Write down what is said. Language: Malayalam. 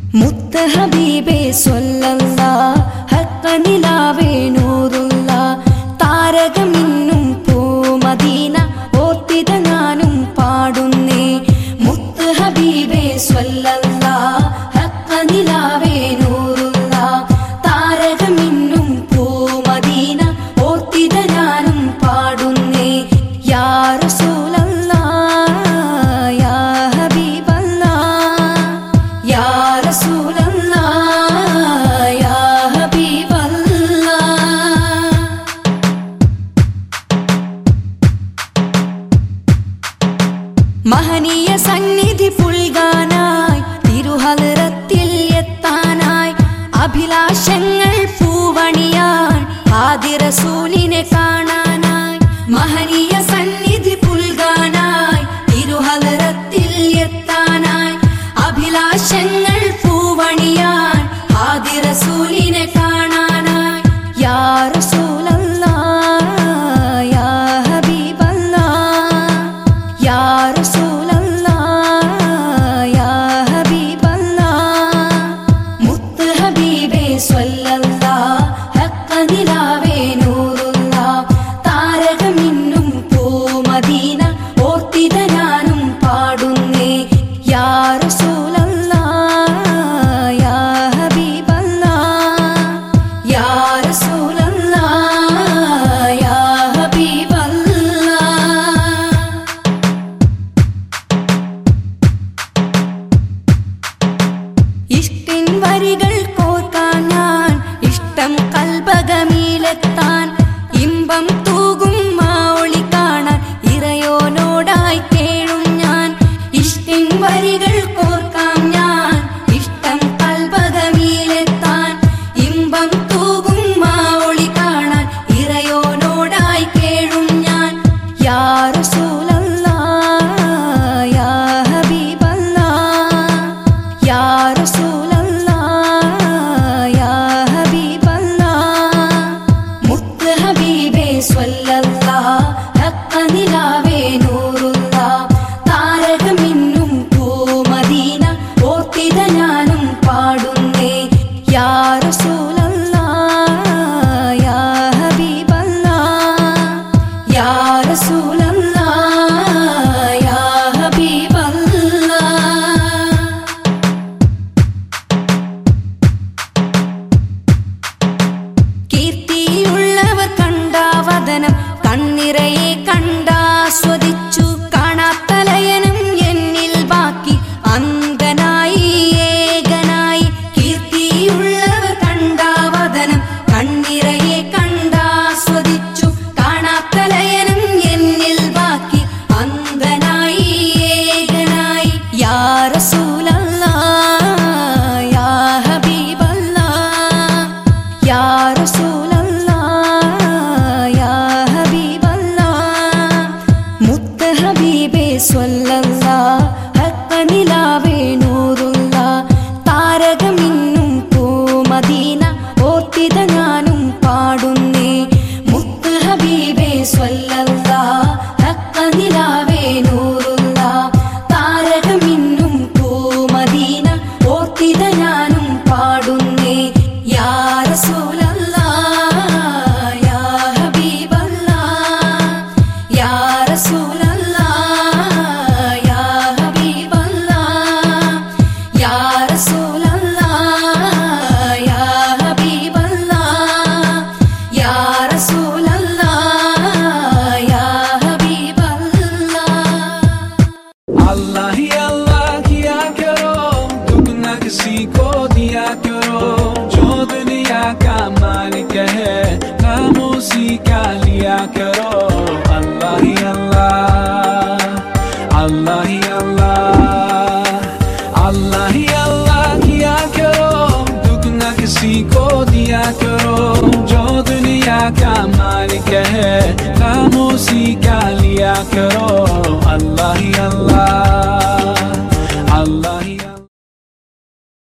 മുത്ത് ഹബീബേ സ്വല്ലല്ലാഹ് ഹഖ നിലാവേ നൂറുല്ലാഹ് താരകമിന്നും പൂമദീന ഓർത്തിത ഞാനും പാടുന്നേ മുത്ത് ഹബീബേ സ്വല്ലല്ലാഹ് ഹഖ നിലാവേ നൂറുല്ലാഹ് താരകമിന്നും പൂമദീന ഓർത്തിത ഞാനും പാടുന്നേ യാ റസൂലല്ലാഹ് യാ ഹബീബല്ലാഹ് യാ റസൂലല്ലാഹ് യാ ഹബീബല്ലാഹ് മഹനീയ സന്നിധി പുൽകാനായി തിരുഹളറത്തിൽ എത്താനായി അഭിലാഷങ്ങൾ പൂവണിയാൻ ആദി റസൂലിനെ കാണാനായി മഹനീയ സന്നിധി പുൽകാനായി തിരുഹളറത്തിൽ എത്താനായി അഭിലാഷങ്ങൾ പൂവണിയാൻ ആദി റസൂലിനെ കാണാനായി യാ റസൂലല്ലാഹ് യാ ഹബീബല്ലാഹ് യാ റസൂലല്ലാഹ് യാ ഹബീബല്ലാഹ് മുത്ത് ഹബീബേ സ്വല്ലല്ലാഹ് ഹഖ നിലാവേ നൂറുല്ലാഹ് താരകമിന്നും പൂമദീന ഓർത്തിത ഞാനും പാടുന്നേ യാ റസൂലല്ലാഹ് യാ ഹബീബല്ലാഹ് യാ റസൂലല്ലാഹ് യാ ഹബീബല്ലാഹ് ഇഷ്കിൻ വരികൾ കോർക്കാൻ ഞാൻ ഇഷ്ടം കൽബകമീലെത്താൻ ഇമ്പം തൂകും മാഒളി കാണാൻ ഇറയോനോടായി കേഴും ഞാൻ ഇഷ്കിൻ വരികൾ കോർക്കാൻ ഞാൻ ഇഷ്ടം കൽബകമീലെത്താൻ ഇമ്പം തൂകും മാഒളി കാണാൻ ഇറയോനോടായി കേഴും ഞാൻ യാ റസൂലല്ലാഹ് യാ ഹബീബല്ലാഹ് യാ റസൂലല്ലാഹ് യാ ഹബീബല്ലാഹ് മുത്ത് ഹബീബേ സ്വല്ലല്ലാഹ് ഹഖ നിലാവേ നൂറുല്ലാഹ് താരകമിന്നും പൂമദീന ഓർത്തിത ഞാനും പാടുന്നേ യാ റസൂലല്ലാഹ് യാ ഹബീബല്ലാഹ് യാ റസൂലല്ലാഹ് യാ ഹബീബല്ലാഹ് കീർത്തിയുള്ളവർ കണ്ടാവദനം കണ്ണിറയെ കണ്ടാസ്വദിച്ചു കാണാത്തലയനം എന്നിൽ ബാക്കി അന്ധനായി ഏകനായി കീർത്തിയുള്ളവർ കണ്ടാവദനം കണ്ണിറയെ കണ്ടാസ്വദിച്ചു കാണാത്തലയനം എന്നിൽ ബാക്കി അന്ധനായി ഏകനായി യാ റസൂലല്ലാഹ് യാ ഹബീബല്ലാഹ് യാ റസൂലല്ലാഹ് യാ ഹബീബല്ലാഹ് മുത്ത് ഹബീബേ സ്വല്ലല്ലാഹ് ഹഖ നിലാവേ നൂറുല്ലാഹ് താരകമിന്നും പൂമദീന ഓർത്തിത ഞാനും പാടുന്നേ മുത്ത് ഹബീബേ സ്വല്ലല്ലാഹ് ഹഖ നിലാവേ നൂറുല്ലാഹ് താരകമിന്നും പൂമദീന ഓർത്തിത ഞാനും പാടുന്നേ യാ റസൂലല്ലാഹ് യാ ഹബീബല്ലാഹ് യാ റസൂലല്ലാഹ് യാ ഹബീബല്ലാഹ് യാ റസൂലല്ലാഹ് യാ ഹബീബല്ലാഹ് യാ റസൂലല്ലാഹ് യാ ഹബീബല്ലാഹ് अल्लाह ही अल्लाह किया करो दुगना किसी को दिया करो जो दुनिया का मालिक है खामोशी का लिया करो अल्लाह ही अल्लाह अल्लाह ही अल्लाह अल्लाह ही अल्लाह किया करो दुगना किसी को दिया करो जो दुनिया का मालिक है खामोशी का लिया करो अल्लाह ही अल्लाह अल्लाह